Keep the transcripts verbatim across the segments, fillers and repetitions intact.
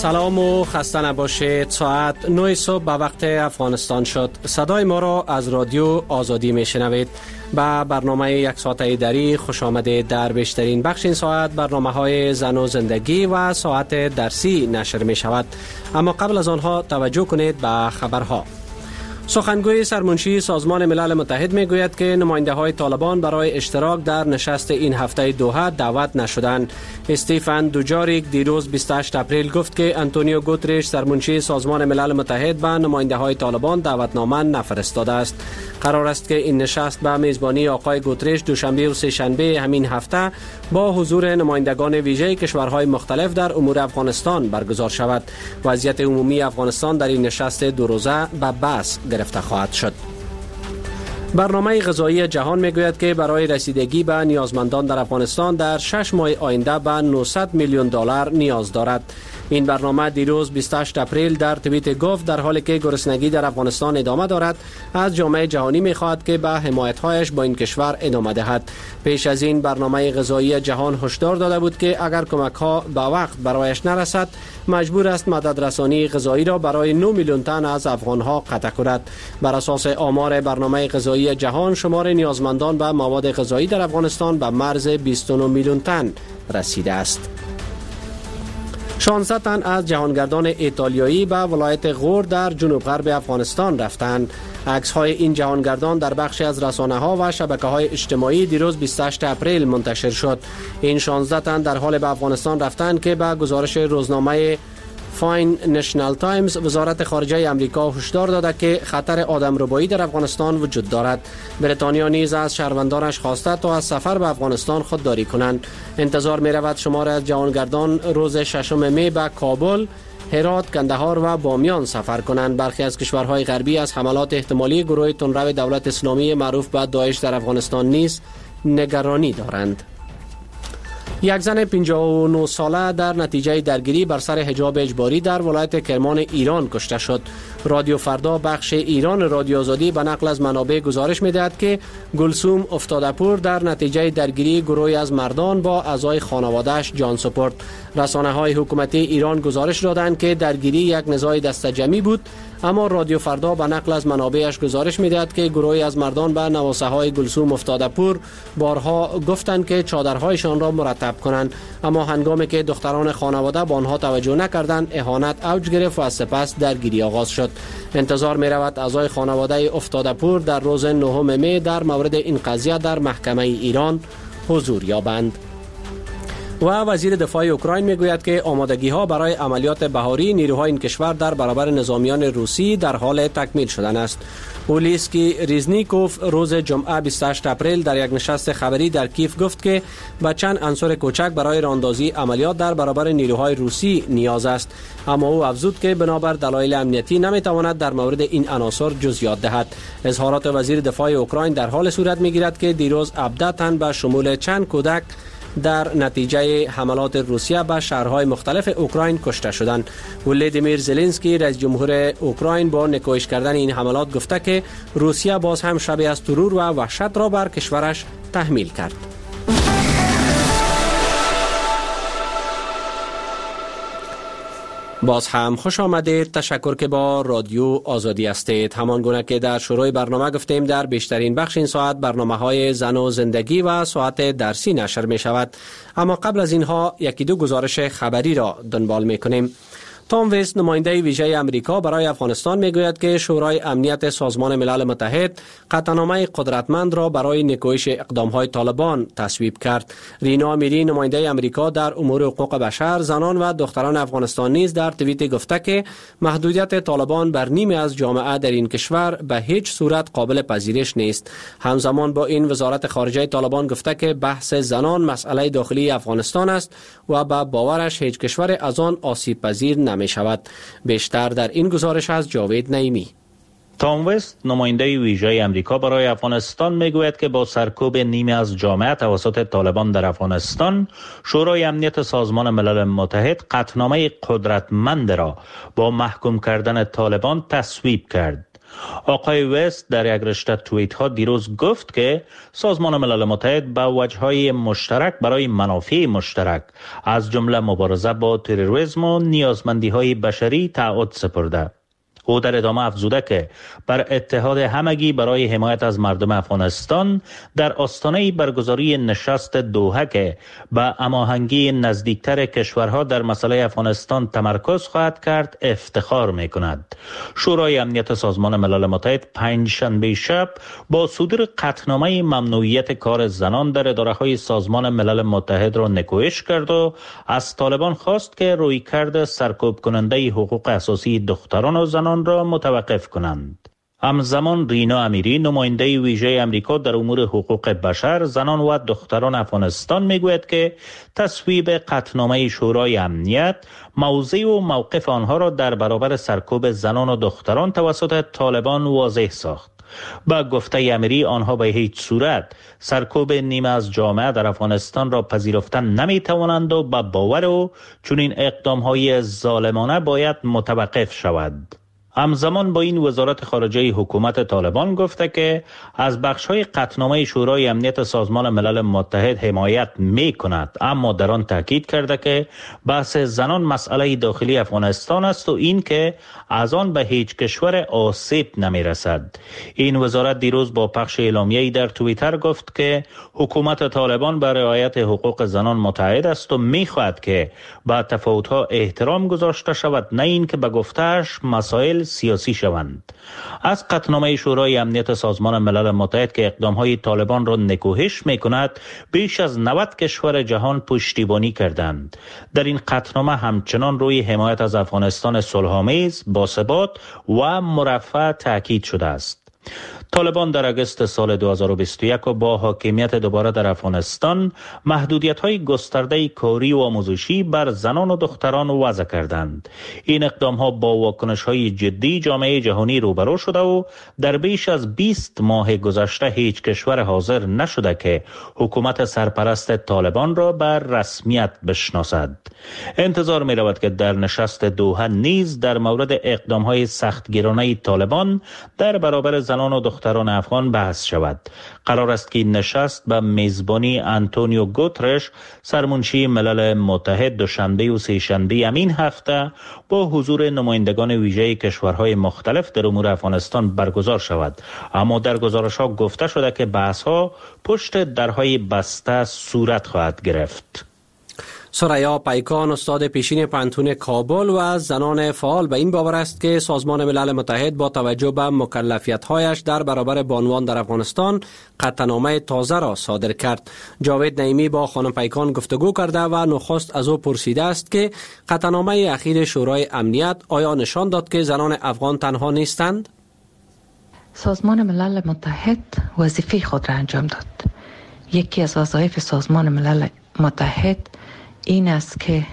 سلام و خسته نباشید. ساعت نه صبح به وقت افغانستان شد. صدای ما را از رادیو آزادی میشنوید. با برنامه یک ساعته دری خوش آمدید. در بیشترین بخش این ساعت برنامه های زن و زندگی و ساعت درسی نشر می شود. اما قبل از آنها توجه کنید به خبرها. سخنگوی سرمنشی سازمان ملل متحد می گوید که نماینده های طالبان برای اشتراک در نشست این هفته دوحه دعوت نشدند. استیفن دوجاریک دیروز بیست و هشتم اپریل گفت که آنتونیو گوترش سرمنشی سازمان ملل متحد به نماینده های طالبان دعوتنامه نفرستاده است. قرار است که این نشست به میزبانی آقای گوترش دوشنبه و سه شنبه همین هفته با حضور نمایندگان ویژه کشورهای مختلف در امور افغانستان برگزار شود. وضعیت عمومی افغانستان در این نشست دو روزه به بحث گرفته خواهد شد. برنامه غذایی جهان میگوید که برای رسیدگی به نیازمندان در افغانستان در شش ماه آینده به نهصد میلیون دلار نیاز دارد. این برنامه دیروز بیست و هشتم اپریل در توییت گفت در حالی که گرسنگی در افغانستان ادامه دارد، از جامعه جهانی می‌خواهد که به حمایت‌هایش با این کشور ادامه دهد. پیش از این برنامه غذایی جهان هشدار داده بود که اگر کمک‌ها به وقت برایش نرسد، مجبور است مدد رسانی غذایی را برای نه میلیون تن از افغان‌ها قطع کند. بر اساس آمار برنامه غذایی جهان، شمار نیازمندان به مواد غذایی در افغانستان به مرز بیست و نه میلیون تن رسیده است. شانزده تن از جهانگردان ایتالیایی به ولایت غور در جنوب غرب افغانستان رفتند. عکس های این جهانگردان در بخشی از رسانه ها و شبکه های اجتماعی دیروز بیست و هشتم اپریل منتشر شد. این شانزده تن در حال به افغانستان رفتند که به گزارش روزنامه فاین نشنال تایمز وزارت خارجه امریکا هشدار داده که خطر آدمربایی در افغانستان وجود دارد. بریتانیا نیز از شهروندانش خواسته تا از سفر به افغانستان خودداری کنند. انتظار می رود شمار از جهانگردان روز ششم می به کابل، هرات، کندهار و بامیان سفر کنند. برخی از کشورهای غربی از حملات احتمالی گروه تندرو دولت اسلامی معروف به داعش در افغانستان نیز نگرانی دارند. یک زن پنجاه و نه ساله در نتیجه درگیری بر سر حجاب اجباری در ولایت کرمان ایران کشته شد. رادیو فردا بخش ایران رادیو آزادی به نقل از منابع گزارش می‌دهد که گلسوم افتاده‌پور در نتیجه درگیری گروهی از مردان با اعضای خانواده‌اش جان سپرد. رسانه‌های حکومتی ایران گزارش دادند که درگیری یک نزاع دسته جمعی بود، اما رادیو فردا به نقل از منابعش گزارش می‌دهد که گروهی از مردان به نواسه‌های گلسوم افتاده‌پور بارها گفتند که چادرهایشان را مرتب کنند، اما هنگامی که دختران خانواده به آنها توجه نکردند، اهانت اوج گرفت و از سپس درگیری آغاز شد. انتظار می‌رود اعضای خانواده افتاده‌پور در روز نهم می در مورد این قضیه در محکمه ایران حضور یابند. و وزیر دفاع اوکراین میگوید که آمادگی‌ها برای عملیات بهاری نیروهای این کشور در برابر نظامیان روسی در حال تکمیل شدن است. اولیسکی ریزنیکوف روز جمعه بیست و هشتم اپریل در یک نشست خبری در کیف گفت که به چند عنصر کوچک برای راهاندازی عملیات در برابر نیروهای روسی نیاز است، اما او افزود که بنابر دلایل امنیتی نمیتواند در مورد این عناصر جزئیات دهد. اظهارات وزیر دفاع اوکراین در حال صورت میگیرد که دیروز هفده تن به شمول چند کودک در نتیجه حملات روسیه به شهرهای مختلف اوکراین کشته شدند. ولادیمیر زلنسکی رئیس جمهور اوکراین با نکوهش کردن این حملات گفته که روسیه باز هم شبیه از ترور و وحشت را بر کشورش تحمیل کرد. باز هم خوش آمدید. تشکر که با رادیو آزادی هستید. همان گونه که در شروع برنامه گفتیم، در بیشترین بخش این ساعت برنامه های زن و زندگی و ساعت درسی نشر می شود. اما قبل از اینها یکی دو گزارش خبری را دنبال می کنیم. تام ویست نماینده ویژه امریکا برای افغانستان میگوید که شورای امنیت سازمان ملل متحد قطعنامه قدرتمند را برای نکوهش اقدامهای طالبان تصویب کرد. رینا امیری نماینده امریکا در امور حقوق بشر، زنان و دختران افغانستان نیز در توییت گفته که محدودیت طالبان بر نیمی از جامعه در این کشور به هیچ صورت قابل پذیرش نیست. همزمان با این وزارت خارجه طالبان گفته که بحث زنان مسئله داخلی افغانستان است و با باورش هیچ کشور از آن آسیب پذیر نمی شود. بیشتر در این گزارش از جاوید نعیمی. تام وست نماینده ویژه امریکا برای افغانستان میگوید که با سرکوب نیمی از جامعه توسط طالبان در افغانستان، شورای امنیت سازمان ملل متحد قطعنامه قدرتمند را با محکوم کردن طالبان تصویب کرد. آقای وست در یک رشته توییت ها دیروز گفت که سازمان ملل متحد به وجه‌های مشترک برای منافع مشترک از جمله مبارزه با تروریسم و نیازمندی‌های بشری تعهد سپرده. او در ادامه افزوده که بر اتحاد همگی برای حمایت از مردم افغانستان در آستانه برگزاری نشست دوحه که به هماهنگی نزدیکتر کشورها در مسئله افغانستان تمرکز خواهد کرد افتخار می کند. شورای امنیت سازمان ملل متحد پنجشنبه شب با صدور قطعنامه ممنوعیت کار زنان در اداره‌های سازمان ملل متحد را نکوهش کرد و از طالبان خواست که رویکرد سرکوب کننده حقوق اساسی دختران و زنان را متوقف کنند. همزمان رینا امیری نماینده ویژه امریکا در امور حقوق بشر، زنان و دختران افغانستان میگوید که تصویب قطعنامه شورای امنیت موضع و موقف آنها را در برابر سرکوب زنان و دختران توسط طالبان واضح ساخت. با گفته امیری آنها به هیچ صورت سرکوب نیمه از جامعه در افغانستان را پذیرفتن نمی توانند و با باور او چنین اقدام‌های ظالمانه باید متوقف شود. همزمان با این وزارت خارجه حکومت طالبان گفته که از بخش‌های قطعنامه شورای امنیت سازمان ملل متحد حمایت می کند، اما در آن تاکید کرده که بحث زنان مسئله داخلی افغانستان است و این که از آن به هیچ کشور آسیب نمی رسد. این وزارت دیروز با پخش اعلامیه‌ای در توییتر گفت که حکومت طالبان بر رعایت حقوق زنان متعهد است و می خواهد که با تفاوت‌ها احترام گذاشته شود، نه این که به گفته‌اش مسائل سیاسی شوند. از قطعنامه شورای امنیت سازمان ملل متحد که اقدامهای طالبان را نکوهش می کند بیش از نود کشور جهان پشتیبانی کردند. در این قطعنامه همچنان روی حمایت از افغانستان صلح‌آمیز، باثبات و مرفه تاکید شده است. طالبان در آگوست سال دو هزار و بیست و یک و با حاکمیت دوباره در افغانستان محدودیت‌های گسترده کاری و آموزشی بر زنان و دختران وضع کردند. این اقدام‌ها با واکنش‌های جدی جامعه جهانی روبرو شده و در بیش از بیست ماه گذشته هیچ کشور حاضر نشده که حکومت سرپرست طالبان را بر رسمیت بشناسد. انتظار می‌رود که در نشست دوحه نیز در مورد اقدام‌های سختگیرانه طالبان در برابر زنان و دختران افغان بحث شود. قرار است که نشست به میزبانی آنتونیو گوترش سرمنشی ملل متحد دوشنبه و سه‌شنبه همین هفته با حضور نمایندگان ویژه کشورهای مختلف در امور افغانستان برگزار شود. اما در گزارش‌ها گفته شده که بحث‌ها پشت درهای بسته صورت خواهد گرفت. ثریا پیکان، استاد پیشین پانتون کابل و زنان فعال به این باور است که سازمان ملل متحد با توجه به مکلفیت‌هایش در برابر بانوان در افغانستان قطعنامه تازه را صادر کرد. جاوید نعیمی با خانم پیکان گفتگو کرده و نخست از او پرسیده است که قطعنامه اخیر شورای امنیت آیا نشان داد که زنان افغان تنها نیستند؟ سازمان ملل متحد وظیفه خود را انجام داد. یکی از وظایف سازمان ملل متحد این است که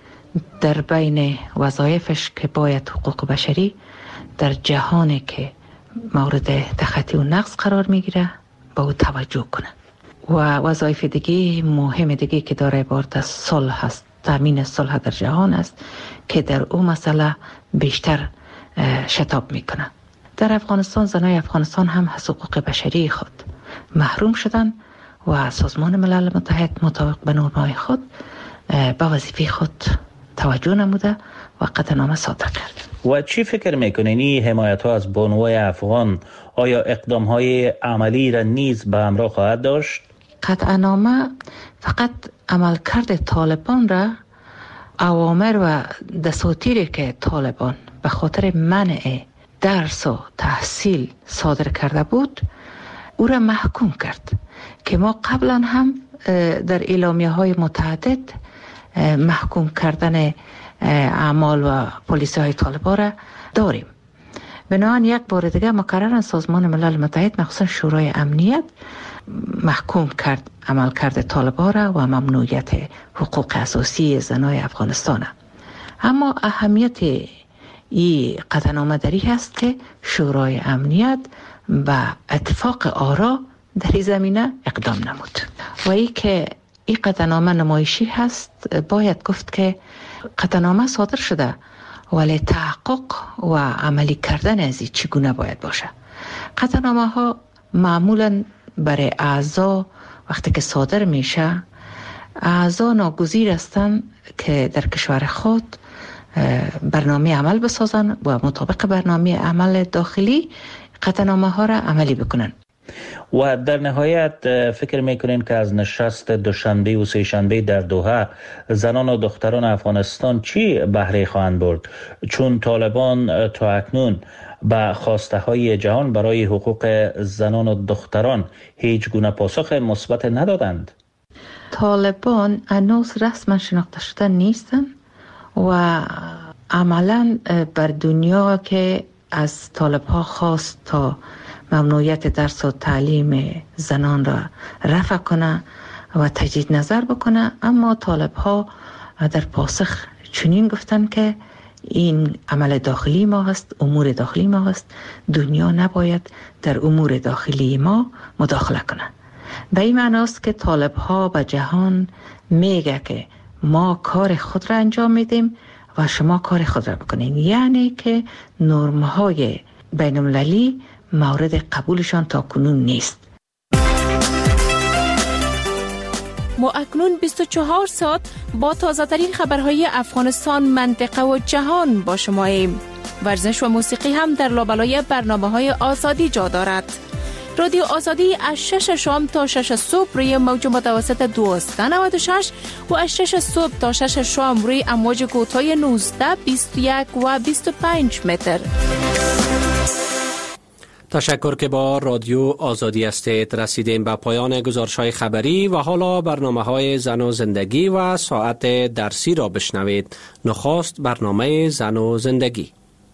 در بین وظایفش که باید حقوق بشری در جهانی که مورد تخطی و نقض قرار میگیره با او توجه کنه. و وظایف دیگه مهم دیگه که داره عبارت از صلح است، تامین صلح در جهان است که در او مسئله بیشتر شتاب میکنه. در افغانستان زنای افغانستان هم از حقوق بشری خود محروم شدن و سازمان ملل متحد مطابق به نورم‌های خود به وظیفه خود توجه نموده و قطعنامه صادر کرد. و چی فکر میکنین این حمایت ها از بانوای افغان آیا اقدام های عملی را نیز به همراه خواهد داشت؟ قطعنامه فقط عملکرد طالبان را، اوامر و دساتیری که طالبان به خاطر منع درس و تحصیل صادر کرده بود او را محکوم کرد که ما قبلا هم در اعلامیه های متعدد محکوم کردن اعمال و پلیسی های طالبان را داریم. بنابراین یک بار دیگه مکررن سازمان ملل متحد مخصوصا شورای امنیت محکوم کرد عمل کرده طالبان را و ممنوعیت حقوق اساسی زنای افغانستان. اما اهمیت این قطعنامه دری هست که شورای امنیت به اتفاق آرا در این زمینه اقدام نمود و ای که این قطعنامه نمایشی هست. باید گفت که قطعنامه صادر شده ولی تحقق و عملی کردن از این چگونه باید باشه. قطعنامه ها معمولا برای اعضا وقتی که صادر میشه، اعضا ناگزیر هستند که در کشور خود برنامه عمل بسازن و مطابق برنامه عمل داخلی قطعنامه ها را عملی بکنن. و در نهایت فکر میکنین که از نشست دوشنبه و سه شنبه در دوحه زنان و دختران افغانستان چی بهره خواهند برد؟ چون طالبان تا اکنون به خواسته های جهان برای حقوق زنان و دختران هیچ گونه پاسخ مثبت ندادند. طالبان هنوز رسما شناخته شده نیستند و عملا بر دنیا که از طالب ها خواست تا ممنوعیت درس و تعلیم زنان را رفع کنه و تجدید نظر بکنه، اما طالب ها در پاسخ چنین گفتن که این عمل داخلی ما هست، امور داخلی ما هست، دنیا نباید در امور داخلی ما مداخله کنه. به این معناست که طالب ها به جهان میگه که ما کار خود را انجام میدیم و شما کار خود را بکنین، یعنی که نرم های بین المللی مورد قبولشان تا کنون نیست. ما اکنون بیست و چهار ساعت با تازه ترین خبرهای افغانستان، منطقه و جهان با شما ایم. ورزش و موسیقی هم در لابلای برنامه های آزادی جا دارد. رادیو آزادی از شش شام تا شش صبح روی موج متوسط دویست و نود و شش و از شش صبح تا شش شام روی امواج کوتاه نوزده، بیست و یک و بیست و پنج متر. تشکر که با رادیو آزادی هستید. رسیدیم به پایان گزارش‌های خبری و حالا برنامه‌های زن و زندگی و ساعت درسی را بشنوید. نخست برنامه زن و زندگی.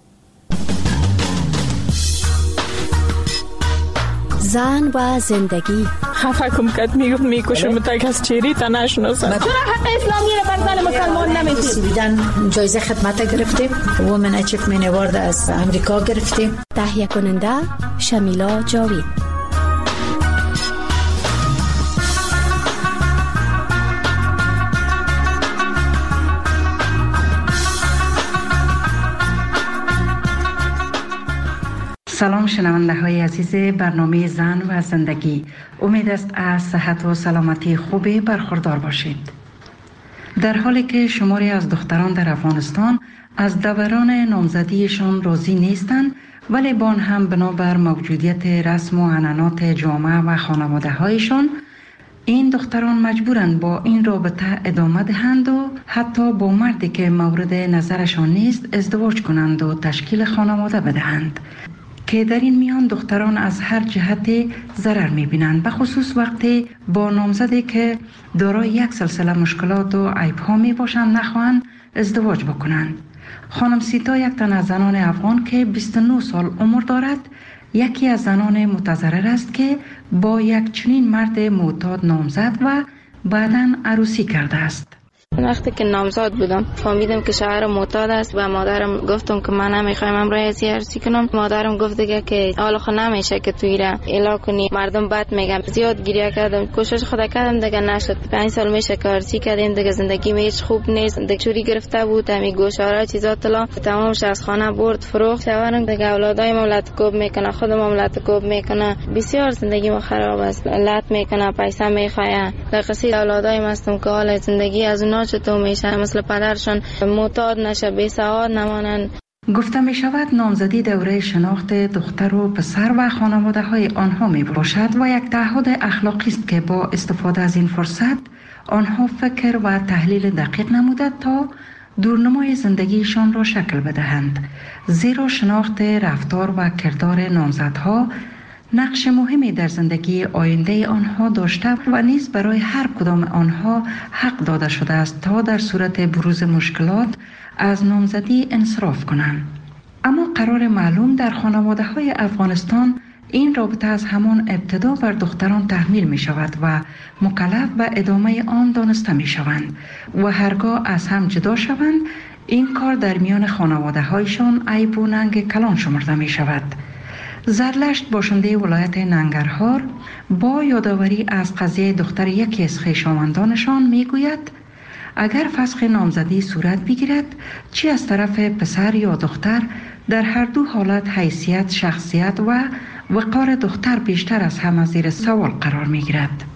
زن و زندگی. خفه کم کت میگفت میکشم تک از چیری تا نشناسم. چرا حق اسلامی رو بر زن مسلمان نمیدید؟ سویدن جایزه خدمت گرفتیم، وومن اچیومنت اوارد از امریکا گرفتیم. تهیه کننده شمیلا جاوید. سلام شنونده های عزیز برنامه زن و زندگی، امید است از صحت و سلامتی خوبی برخوردار باشید. در حالی که شماری از دختران در افغانستان از دوران نامزدیشان راضی نیستند، ولی با آن هم بنابر موجودیت رسم و عنعنات جامعه و خانواده هایشان، این دختران مجبورند با این رابطه ادامه دهند و حتی با مردی که مورد نظرشان نیست ازدواج کنند و تشکیل خانواده بدهند، که در این میان دختران از هر جهت ضرر می‌بینند، به خصوص وقتی با نامزدی که دارای یک سلسله مشکلات و عیب‌ها میباشند نخواهند ازدواج بکنند. خانم سیتا یک تن از زنان افغان که بیست و نه سال عمر دارد، یکی از زنان متضرر است که با یک چنین مرد معتاد نامزد و بعداً عروسی کرده است. وقتی که نامزاد بودم فهمیدم که شوهر معتاد است و مادرم گفتم که من نمیخوایم امروز عروسی کنم. مادرم گفت دیگه که حالا خود نمیشه که توی را اعلام کنی، مردم بد میگن. زیاد گریه کردم، کوشش خدا کردم دیگه نشد. پنج سال میشه که عروسی کردیم دیگه، زندگی هیچ خوب نیست. دیگه چوری گرفته بود، همین گوشواره چیزا طلا تمامش از خانه برد فروخت. شوهرم دیگه اولادای مملت کوب میکنه، خود مملت کوب میکنه، بسیار زندگی ما خراب است. لط میکنه، پیسه میخواه. در قصه اولادای مستم که حال زندگی از اونها چطور میشه، مثل پدرشان معتاد نشه، بی سواد نمانند. گفته می شود نامزدی دوره شناخت دختر و پسر و خانواده های آنها می باشد و یک تعهد اخلاقی است که با استفاده از این فرصت آنها فکر و تحلیل دقیق نموده تا دورنمای زندگیشان را شکل بدهند، زیرا شناخت رفتار و کردار نامزدها نقش مهمی در زندگی آینده آنها داشته و نیز برای هر کدام آنها حق داده شده است تا در صورت بروز مشکلات از نامزدی انصراف کنند. اما قرار معلوم در خانواده های افغانستان این رابطه از همان ابتدا بر دختران تحمیل می شود و مکلف به ادامه آن دانسته می شوند و هرگاه از هم جدا شوند این کار در میان خانواده هایشان عیب و ننگ کلان شمرده می شود. زرلشت باشنده ولایت ننگرهار با یادآوری از قضیه دختر یکی از خویشاوندانشان می گوید اگر فسخ نامزدی صورت بگیرد، چی از طرف پسر یا دختر، در هر دو حالت حیثیت، شخصیت و وقار دختر بیشتر از همه زیر سوال قرار می گیرد.